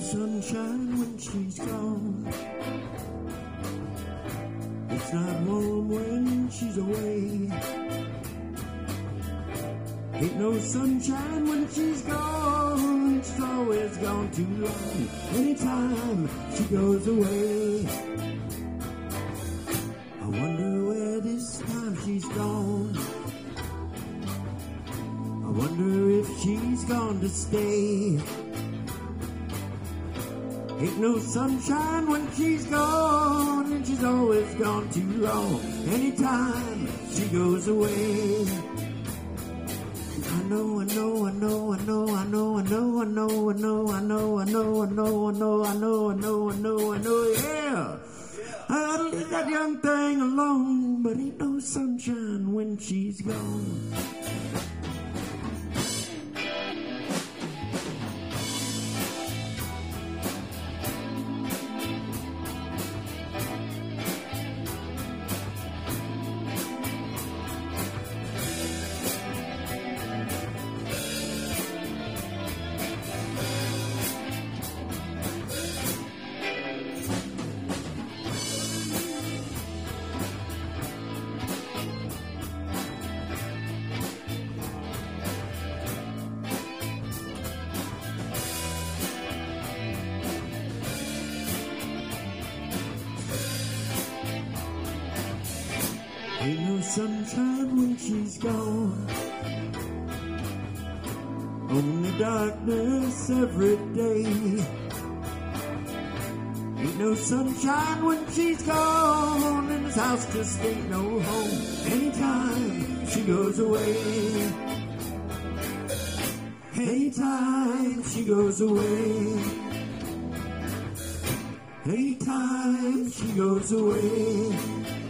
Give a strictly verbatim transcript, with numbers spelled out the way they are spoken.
sunshine when she's gone. It's not warm when she's away. Ain't no sunshine when she's gone. She's always gone too long. Anytime she goes away, I wonder where this time she's gone. I wonder if she's gone to stay. Ain't no sunshine when she's gone, and she's always gone too long. Anytime she goes away, I know, I know, I know, I know, I know, I know, I know, I know, I know, I know, I know, I know, I know, I know, I know, I know, yeah. I'll leave that young thing alone, but ain't no sunshine when she's gone. Ain't no sunshine when she's gone. Only darkness every day. Ain't no sunshine when she's gone, and this house just ain't no home. Anytime she goes away, anytime she goes away, anytime she goes away.